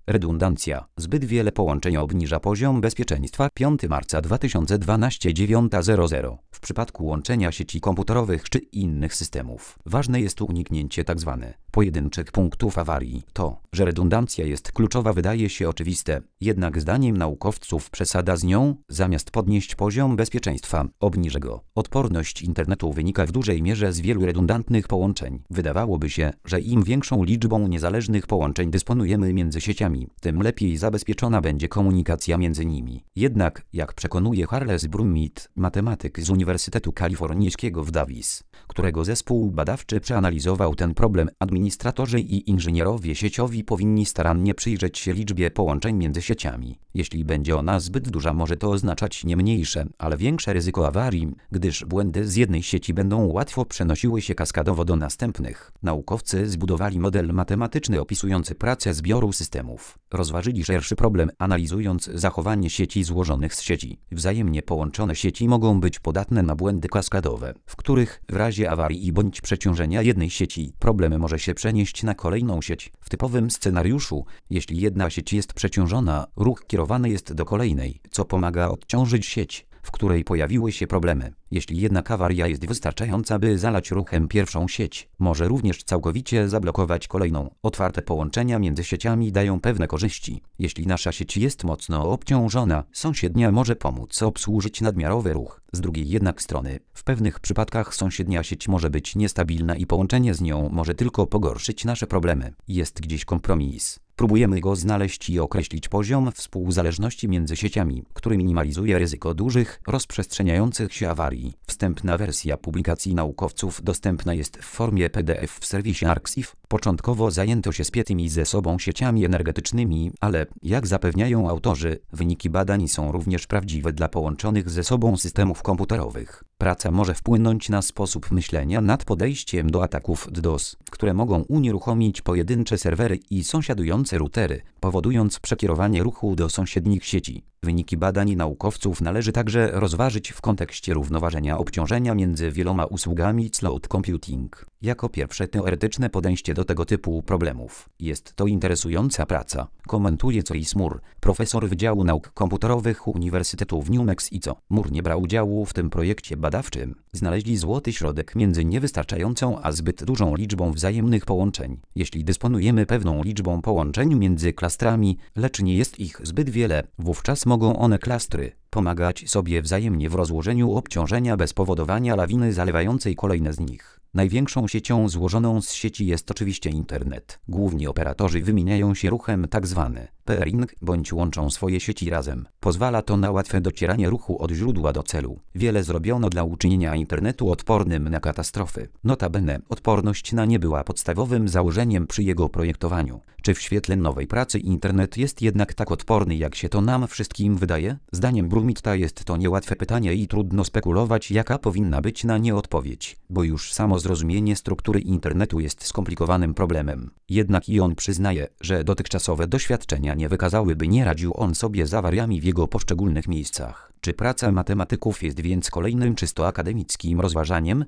Redundancja. Zbyt wiele połączeń obniża poziom bezpieczeństwa. 5 marca 2012 9:00. W przypadku łączenia sieci komputerowych czy innych systemów ważne jest uniknięcie tzw. pojedynczych punktów awarii. To, że redundancja jest kluczowa, wydaje się oczywiste, jednak zdaniem naukowców przesada z nią, zamiast podnieść poziom bezpieczeństwa, obniży go. Odporność internetu wynika w dużej mierze z wielu redundantnych połączeń. Wydawałoby się, że im większą liczbą niezależnych połączeń dysponujemy między sieciami, tym lepiej zabezpieczona będzie komunikacja między nimi. Jednak, jak przekonuje Charles Brumit, matematyk z Uniwersytetu Kalifornijskiego w Davis, którego zespół badawczy przeanalizował ten problem, administratorzy i inżynierowie sieciowi powinni starannie przyjrzeć się liczbie połączeń między sieciami. Jeśli będzie ona zbyt duża, może to oznaczać nie mniejsze, ale większe ryzyko awarii, gdyż błędy z jednej sieci będą łatwo przenosiły się kaskadowo do następnych. Naukowcy zbudowali model matematyczny opisujący pracę zbioru systemów. Rozważyli szerszy problem, analizując zachowanie sieci złożonych z sieci. Wzajemnie połączone sieci mogą być podatne na błędy kaskadowe, w których w razie awarii bądź przeciążenia jednej sieci problem może się przenieść na kolejną sieć. W typowym scenariuszu, jeśli jedna sieć jest przeciążona, ruch kierowany jest do kolejnej, co pomaga odciążyć sieć, w której pojawiły się problemy. Jeśli jednak awaria jest wystarczająca, by zalać ruchem pierwszą sieć, może również całkowicie zablokować kolejną. Otwarte połączenia między sieciami dają pewne korzyści. Jeśli nasza sieć jest mocno obciążona, sąsiednia może pomóc obsłużyć nadmiarowy ruch. Z drugiej jednak strony, w pewnych przypadkach sąsiednia sieć może być niestabilna i połączenie z nią może tylko pogorszyć nasze problemy. Jest gdzieś kompromis. Próbujemy go znaleźć i określić poziom współzależności między sieciami, który minimalizuje ryzyko dużych, rozprzestrzeniających się awarii. Wstępna wersja publikacji naukowców dostępna jest w formie PDF w serwisie Arxiv. Początkowo zajęto się spiętymi ze sobą sieciami energetycznymi, ale, jak zapewniają autorzy, wyniki badań są również prawdziwe dla połączonych ze sobą systemów komputerowych. Praca może wpłynąć na sposób myślenia nad podejściem do ataków DDoS, które mogą unieruchomić pojedyncze serwery i sąsiadujące routery, powodując przekierowanie ruchu do sąsiednich sieci. Wyniki badań naukowców należy także rozważyć w kontekście równoważenia obciążenia między wieloma usługami cloud computing. Jako pierwsze teoretyczne podejście do tego typu problemów. Jest to interesująca praca, komentuje Chris Moore, profesor Wydziału Nauk Komputerowych Uniwersytetu w New Mexico. Moore nie brał udziału w tym projekcie badawczym. Znaleźli złoty środek między niewystarczającą a zbyt dużą liczbą wzajemnych połączeń. Jeśli dysponujemy pewną liczbą połączeń między klastrami, lecz nie jest ich zbyt wiele, wówczas mogą one klastry pomagać sobie wzajemnie w rozłożeniu obciążenia bez powodowania lawiny zalewającej kolejne z nich. Największą siecią złożoną z sieci jest oczywiście internet. Główni operatorzy wymieniają się ruchem tzw. peering bądź łączą swoje sieci razem. Pozwala to na łatwe docieranie ruchu od źródła do celu. Wiele zrobiono dla uczynienia internetu odpornym na katastrofy. Notabene, odporność na nie była podstawowym założeniem przy jego projektowaniu. Czy w świetle nowej pracy internet jest jednak tak odporny, jak się to nam wszystkim wydaje? Zdaniem Brumita jest to niełatwe pytanie i trudno spekulować, jaka powinna być na nie odpowiedź, bo już samo zrozumienie struktury internetu jest skomplikowanym problemem. Jednak i on przyznaje, że dotychczasowe doświadczenia nie wykazały, by nie radził on sobie z awariami w jego poszczególnych miejscach. Czy praca matematyków jest więc kolejnym czysto akademickim rozważaniem,